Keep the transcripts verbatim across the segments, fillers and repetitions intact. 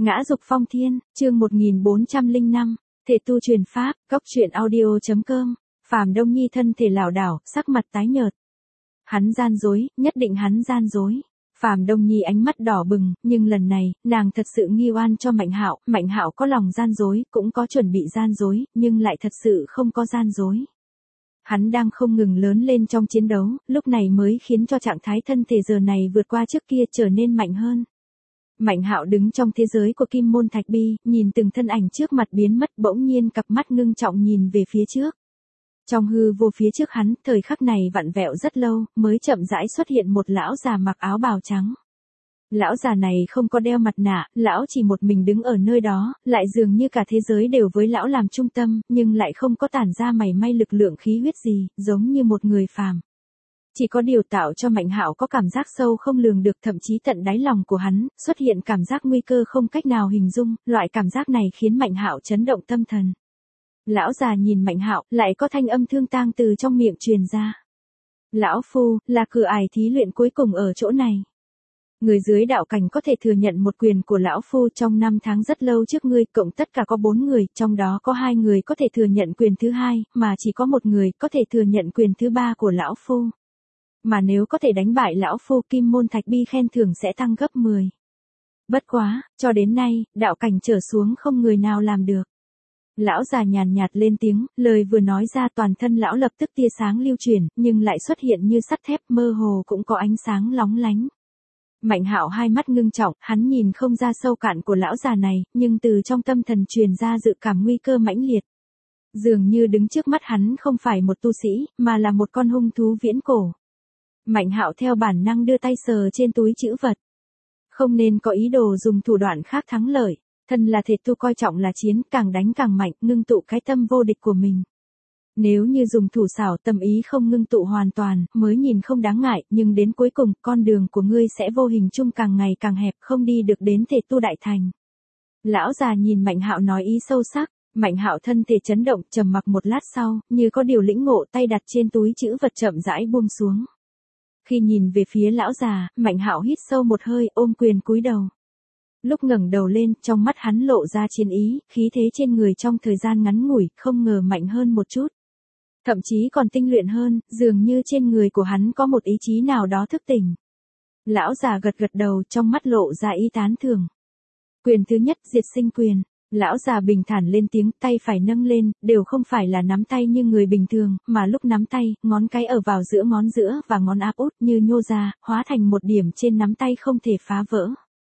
Ngã dục phong thiên, chương một nghìn bốn trăm lẻ năm, thể tu truyền pháp, góc truyện audio chấm com. Phàm Đông Nhi thân thể lảo đảo, sắc mặt tái nhợt. Hắn gian dối, nhất định hắn gian dối. Phàm Đông Nhi ánh mắt đỏ bừng, nhưng lần này, nàng thật sự nghi oan cho Mạnh Hạo, Mạnh Hạo có lòng gian dối, cũng có chuẩn bị gian dối, nhưng lại thật sự không có gian dối. Hắn đang không ngừng lớn lên trong chiến đấu, lúc này mới khiến cho trạng thái thân thể giờ này vượt qua trước kia trở nên mạnh hơn. Mạnh Hạo đứng trong thế giới của Kim Môn Thạch Bi, nhìn từng thân ảnh trước mặt biến mất, bỗng nhiên cặp mắt ngưng trọng nhìn về phía trước. Trong hư vô phía trước hắn, thời khắc này vặn vẹo rất lâu, mới chậm rãi xuất hiện một lão già mặc áo bào trắng. Lão già này không có đeo mặt nạ, lão chỉ một mình đứng ở nơi đó, lại dường như cả thế giới đều với lão làm trung tâm, nhưng lại không có tản ra mảy may lực lượng khí huyết gì, giống như một người phàm. Chỉ có điều tạo cho Mạnh Hạo có cảm giác sâu không lường được, thậm chí tận đáy lòng của hắn, xuất hiện cảm giác nguy cơ không cách nào hình dung, loại cảm giác này khiến Mạnh Hạo chấn động tâm thần. Lão già nhìn Mạnh Hạo, lại có thanh âm thương tang từ trong miệng truyền ra. Lão Phu, là cửa ải thí luyện cuối cùng ở chỗ này. Người dưới đạo cảnh có thể thừa nhận một quyền của Lão Phu trong năm tháng rất lâu trước ngươi, cộng tất cả có bốn người, trong đó có hai người có thể thừa nhận quyền thứ hai, mà chỉ có một người có thể thừa nhận quyền thứ ba của Lão Phu. Mà nếu có thể đánh bại Lão Phu, Kim Môn Thạch Bi khen thưởng sẽ tăng gấp mười. Bất quá, cho đến nay, đạo cảnh trở xuống không người nào làm được. Lão già nhàn nhạt lên tiếng, lời vừa nói ra toàn thân lão lập tức tia sáng lưu chuyển, nhưng lại xuất hiện như sắt thép, mơ hồ cũng có ánh sáng lóng lánh. Mạnh Hạo hai mắt ngưng trọng, hắn nhìn không ra sâu cạn của lão già này, nhưng từ trong tâm thần truyền ra dự cảm nguy cơ mãnh liệt. Dường như đứng trước mắt hắn không phải một tu sĩ, mà là một con hung thú viễn cổ. Mạnh Hạo theo bản năng đưa tay sờ trên túi trữ vật. Không nên có ý đồ dùng thủ đoạn khác thắng lợi. Thân là thể tu coi trọng là chiến, càng đánh càng mạnh, ngưng tụ cái tâm vô địch của mình. Nếu như dùng thủ xảo, tâm ý không ngưng tụ hoàn toàn, mới nhìn không đáng ngại, nhưng đến cuối cùng, con đường của ngươi sẽ vô hình chung càng ngày càng hẹp, không đi được đến thể tu đại thành. Lão già nhìn Mạnh Hạo nói ý sâu sắc, Mạnh Hạo thân thể chấn động, trầm mặc một lát sau, như có điều lĩnh ngộ, tay đặt trên túi trữ vật chậm rãi buông xuống. Khi nhìn về phía lão già, Mạnh Hạo hít sâu một hơi, ôm quyền cúi đầu. Lúc ngẩng đầu lên, trong mắt hắn lộ ra chiến ý, khí thế trên người trong thời gian ngắn ngủi, không ngờ mạnh hơn một chút. Thậm chí còn tinh luyện hơn, dường như trên người của hắn có một ý chí nào đó thức tỉnh. Lão già gật gật đầu, trong mắt lộ ra ý tán thưởng. Quyền thứ nhất, diệt sinh quyền. Lão già bình thản lên tiếng, tay phải nâng lên, đều không phải là nắm tay như người bình thường, mà lúc nắm tay, ngón cái ở vào giữa ngón giữa và ngón áp út như nhô ra, hóa thành một điểm trên nắm tay không thể phá vỡ.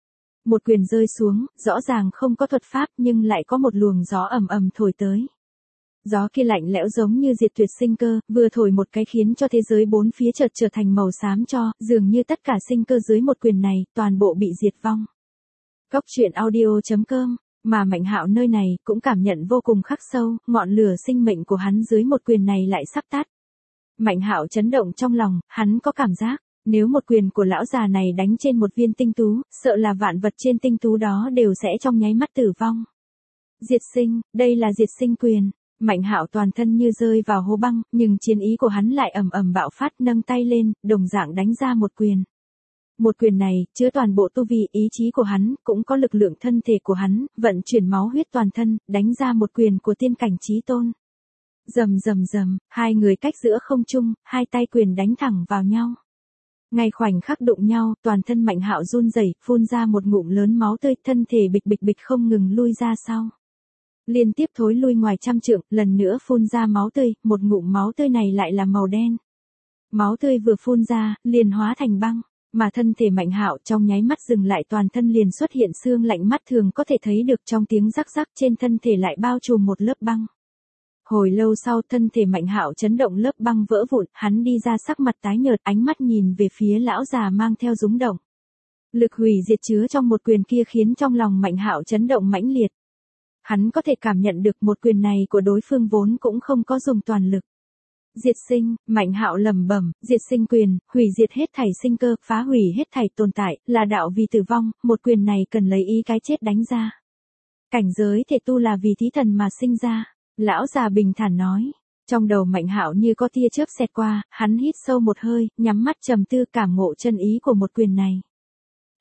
Một quyền rơi xuống, rõ ràng không có thuật pháp nhưng lại có một luồng gió ầm ầm thổi tới. Gió kia lạnh lẽo giống như diệt tuyệt sinh cơ, vừa thổi một cái khiến cho thế giới bốn phía chợt trở thành màu xám cho, dường như tất cả sinh cơ dưới một quyền này, toàn bộ bị diệt vong. Góc truyện audio chấm com, mà Mạnh Hạo nơi này cũng cảm nhận vô cùng khắc sâu, ngọn lửa sinh mệnh của hắn dưới một quyền này lại sắp tắt. Mạnh Hạo chấn động trong lòng, hắn có cảm giác. Nếu một quyền của lão già này đánh trên một viên tinh tú, sợ là vạn vật trên tinh tú đó đều sẽ trong nháy mắt tử vong. Diệt sinh, đây là diệt sinh quyền. Mạnh Hạo toàn thân như rơi vào hố băng, nhưng chiến ý của hắn lại ầm ầm bạo phát, nâng tay lên, đồng dạng đánh ra một quyền. Một quyền này, chứa toàn bộ tu vi, ý chí của hắn, cũng có lực lượng thân thể của hắn, vận chuyển máu huyết toàn thân, đánh ra một quyền của tiên cảnh chí tôn. Rầm rầm rầm, hai người cách giữa không trung, hai tay quyền đánh thẳng vào nhau. Ngay khoảnh khắc đụng nhau, toàn thân Mạnh Hạo run rẩy, phun ra một ngụm lớn máu tươi, thân thể bịch bịch bịch không ngừng lui ra sau. Liên tiếp thối lui ngoài trăm trượng, lần nữa phun ra máu tươi, một ngụm máu tươi này lại là màu đen. Máu tươi vừa phun ra, liền hóa thành băng, mà thân thể Mạnh Hạo trong nháy mắt dừng lại, toàn thân liền xuất hiện xương lạnh, mắt thường có thể thấy được trong tiếng rắc rắc, trên thân thể lại bao trùm một lớp băng. Hồi lâu sau, thân thể Mạnh Hạo chấn động, lớp băng vỡ vụn, hắn đi ra sắc mặt tái nhợt, ánh mắt nhìn về phía lão già mang theo rúng động. Lực hủy diệt chứa trong một quyền kia khiến trong lòng Mạnh Hạo chấn động mãnh liệt. Hắn có thể cảm nhận được một quyền này của đối phương vốn cũng không có dùng toàn lực. Diệt sinh, Mạnh Hạo lẩm bẩm, diệt sinh quyền, hủy diệt hết thảy sinh cơ, phá hủy hết thảy tồn tại, là đạo vì tử vong, một quyền này cần lấy ý cái chết đánh ra. Cảnh giới thể tu là vì thí thần mà sinh ra. Lão già bình thản nói, trong đầu Mạnh Hạo như có tia chớp xẹt qua, hắn hít sâu một hơi, nhắm mắt trầm tư cảm ngộ chân ý của một quyền này.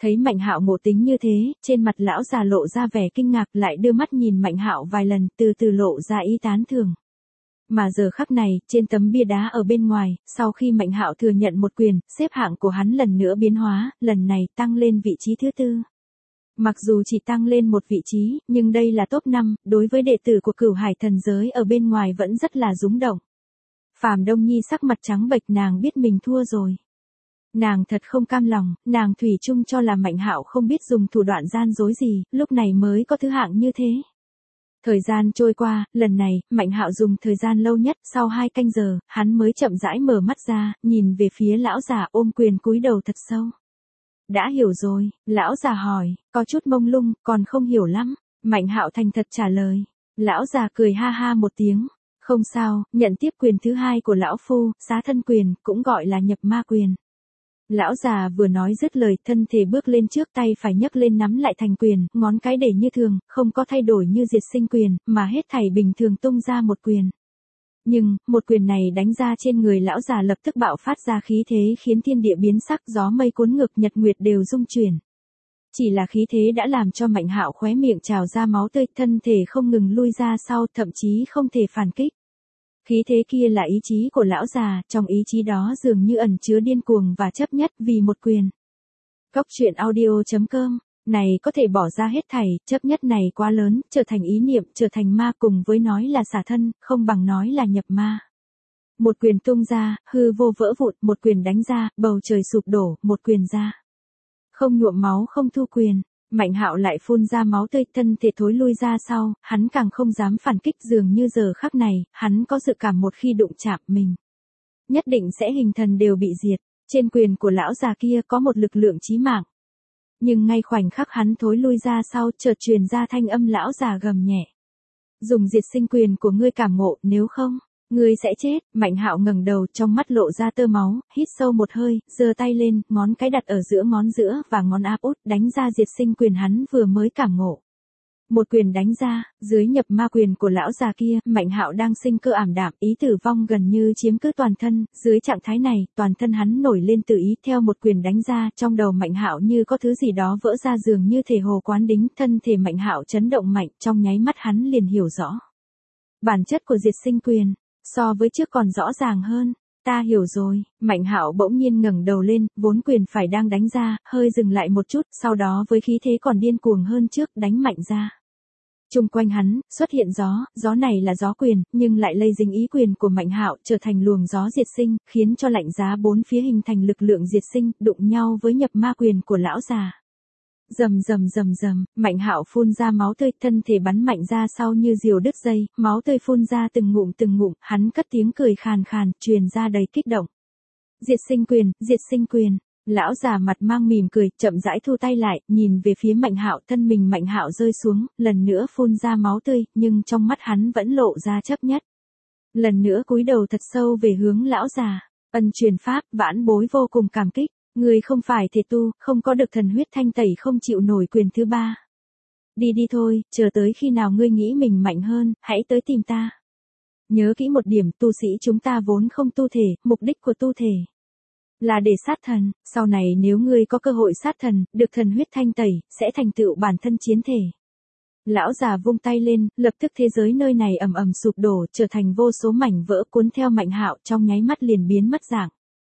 Thấy Mạnh Hạo ngộ tính như thế, trên mặt lão già lộ ra vẻ kinh ngạc, lại đưa mắt nhìn Mạnh Hạo vài lần, từ từ lộ ra ý tán thưởng. Mà giờ khắc này, trên tấm bia đá ở bên ngoài, sau khi Mạnh Hạo thừa nhận một quyền, xếp hạng của hắn lần nữa biến hóa, lần này tăng lên vị trí thứ tư. Mặc dù chỉ tăng lên một vị trí, nhưng đây là top năm, đối với đệ tử của Cửu Hải thần giới ở bên ngoài vẫn rất là rúng động. Phàm Đông Nhi sắc mặt trắng bệch, nàng biết mình thua rồi. Nàng thật không cam lòng, nàng thủy chung cho là Mạnh Hạo không biết dùng thủ đoạn gian dối gì, lúc này mới có thứ hạng như thế. Thời gian trôi qua, lần này, Mạnh Hạo dùng thời gian lâu nhất, sau hai canh giờ, hắn mới chậm rãi mở mắt ra, nhìn về phía lão già ôm quyền cúi đầu thật sâu. Đã hiểu rồi, lão già hỏi, có chút mông lung, còn không hiểu lắm. Mạnh Hạo thành thật trả lời. Lão già cười ha ha một tiếng. Không sao, nhận tiếp quyền thứ hai của lão phu, xá thân quyền, cũng gọi là nhập ma quyền. Lão già vừa nói dứt lời, thân thể bước lên trước, tay phải nhấc lên nắm lại thành quyền, ngón cái để như thường, không có thay đổi như diệt sinh quyền, mà hết thảy bình thường tung ra một quyền. Nhưng, một quyền này đánh ra trên người lão già lập tức bạo phát ra khí thế khiến thiên địa biến sắc, gió mây cuốn ngược, nhật nguyệt đều rung chuyển. Chỉ là khí thế đã làm cho Mạnh Hạo khóe miệng trào ra máu tươi, thân thể không ngừng lui ra sau, thậm chí không thể phản kích. Khí thế kia là ý chí của lão già, trong ý chí đó dường như ẩn chứa điên cuồng và chấp nhất vì một quyền. Cốc truyện audio chấm com, này có thể bỏ ra hết thảy, chấp nhất này quá lớn, trở thành ý niệm, trở thành ma, cùng với nói là xả thân, không bằng nói là nhập ma. Một quyền tung ra, hư vô vỡ vụn, một quyền đánh ra, bầu trời sụp đổ, một quyền ra. Không nhuộm máu, không thu quyền. Mạnh Hạo lại phun ra máu tươi, thân thể thối lui ra sau, hắn càng không dám phản kích, dường như giờ khắc này, hắn có dự cảm một khi đụng chạm mình, nhất định sẽ hình thần đều bị diệt. Trên quyền của lão già kia có một lực lượng chí mạng. Nhưng ngay khoảnh khắc hắn thối lui ra sau, chợt truyền ra thanh âm lão già gầm nhẹ. Dùng diệt sinh quyền của ngươi cảm ngộ, nếu không, ngươi sẽ chết. Mạnh Hạo ngẩng đầu, trong mắt lộ ra tơ máu, hít sâu một hơi, giơ tay lên, ngón cái đặt ở giữa ngón giữa và ngón áp út, đánh ra diệt sinh quyền hắn vừa mới cảm ngộ. Một quyền đánh ra, dưới nhập ma quyền của lão già kia, Mạnh Hạo đang sinh cơ ảm đạm, ý tử vong gần như chiếm cứ toàn thân, dưới trạng thái này, toàn thân hắn nổi lên tự ý, theo một quyền đánh ra, trong đầu Mạnh Hạo như có thứ gì đó vỡ ra, dường như thể hồ quán đính, thân thể Mạnh Hạo chấn động mạnh, trong nháy mắt hắn liền hiểu rõ. Bản chất của diệt sinh quyền, so với trước còn rõ ràng hơn. Ta hiểu rồi. Mạnh Hạo bỗng nhiên ngẩng đầu lên, vốn quyền phải đang đánh ra, hơi dừng lại một chút, sau đó với khí thế còn điên cuồng hơn trước, đánh mạnh ra. Chung quanh hắn, xuất hiện gió, gió này là gió quyền, nhưng lại lây dính ý quyền của Mạnh Hạo, trở thành luồng gió diệt sinh, khiến cho lạnh giá bốn phía hình thành lực lượng diệt sinh, đụng nhau với nhập ma quyền của lão già. Rầm rầm rầm rầm, Mạnh Hạo phun ra máu tươi, thân thể bắn mạnh ra sau như diều đứt dây, máu tươi phun ra từng ngụm từng ngụm, hắn cất tiếng cười khàn khàn, truyền ra đầy kích động. Diệt sinh quyền, diệt sinh quyền. Lão già mặt mang mỉm cười, chậm rãi thu tay lại, nhìn về phía Mạnh Hạo, thân mình Mạnh Hạo rơi xuống, lần nữa phun ra máu tươi, nhưng trong mắt hắn vẫn lộ ra chấp nhất. Lần nữa cúi đầu thật sâu về hướng lão già, ân truyền pháp, vãn bối vô cùng cảm kích. Người không phải thể tu, không có được thần huyết thanh tẩy, không chịu nổi quyền thứ ba. Đi đi thôi, chờ tới khi nào ngươi nghĩ mình mạnh hơn, hãy tới tìm ta. Nhớ kỹ một điểm, tu sĩ chúng ta vốn không tu thể, mục đích của tu thể là để sát thần, sau này nếu ngươi có cơ hội sát thần, được thần huyết thanh tẩy, sẽ thành tựu bản thân chiến thể. Lão già vung tay lên, lập tức thế giới nơi này ầm ầm sụp đổ, trở thành vô số mảnh vỡ cuốn theo Mạnh Hạo, trong nháy mắt liền biến mất dạng.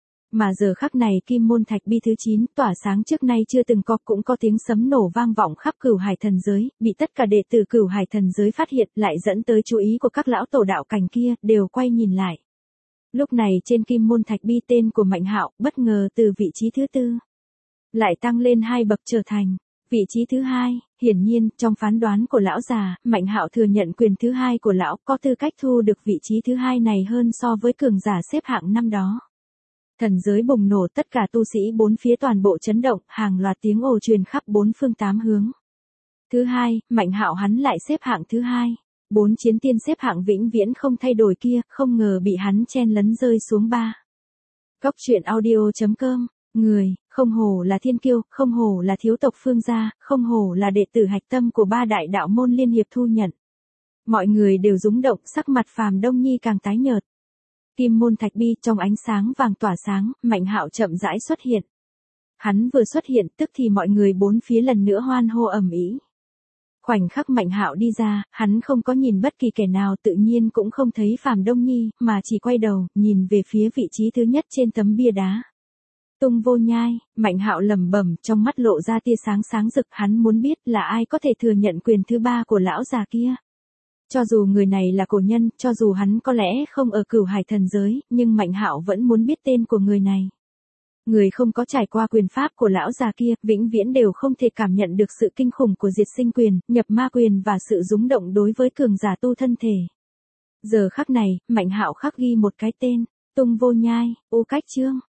Mà giờ khắc này Kim Môn Thạch Bi thứ chín tỏa sáng trước nay chưa từng có, cũng có tiếng sấm nổ vang vọng khắp Cửu Hải thần giới, bị tất cả đệ tử Cửu Hải thần giới phát hiện, lại dẫn tới chú ý của các lão tổ đạo cảnh kia, đều quay nhìn lại. Lúc này trên Kim Môn Thạch Bi tên của Mạnh Hạo, bất ngờ từ vị trí thứ tư, lại tăng lên hai bậc trở thành vị trí thứ hai. Hiển nhiên, trong phán đoán của lão già, Mạnh Hạo thừa nhận quyền thứ hai của lão, có tư cách thu được vị trí thứ hai này hơn so với cường giả xếp hạng năm đó. Thần giới bùng nổ, tất cả tu sĩ bốn phía toàn bộ chấn động, hàng loạt tiếng ồ truyền khắp bốn phương tám hướng. Thứ hai, Mạnh Hạo hắn lại xếp hạng thứ hai. Bốn chiến tiên xếp hạng vĩnh viễn không thay đổi kia, không ngờ bị hắn chen lấn rơi xuống ba. Cốc truyện audio chấm com, người, không hổ là thiên kiêu, không hổ là thiếu tộc Phương gia, không hổ là đệ tử hạch tâm của ba đại đạo môn liên hiệp thu nhận. Mọi người đều rúng động, sắc mặt Phàm Đông Nhi càng tái nhợt. Kim Môn Thạch Bi trong ánh sáng vàng tỏa sáng, Mạnh Hạo chậm rãi xuất hiện. Hắn vừa xuất hiện, tức thì mọi người bốn phía lần nữa hoan hô ầm ĩ. Khoảnh khắc Mạnh Hạo đi ra, hắn không có nhìn bất kỳ kẻ nào, tự nhiên cũng không thấy Phàm Đông Nhi, mà chỉ quay đầu, nhìn về phía vị trí thứ nhất trên tấm bia đá. Tung Vô Nhai, Mạnh Hạo lẩm bẩm, trong mắt lộ ra tia sáng sáng rực, hắn muốn biết là ai có thể thừa nhận quyền thứ ba của lão già kia. Cho dù người này là cổ nhân, cho dù hắn có lẽ không ở Cửu Hải thần giới, nhưng Mạnh Hạo vẫn muốn biết tên của người này. Người không có trải qua quyền pháp của lão già kia, vĩnh viễn đều không thể cảm nhận được sự kinh khủng của diệt sinh quyền, nhập ma quyền và sự rúng động đối với cường giả tu thân thể. Giờ khắc này, Mạnh Hạo khắc ghi một cái tên, Tung Vô Nhai, U Cách Chương.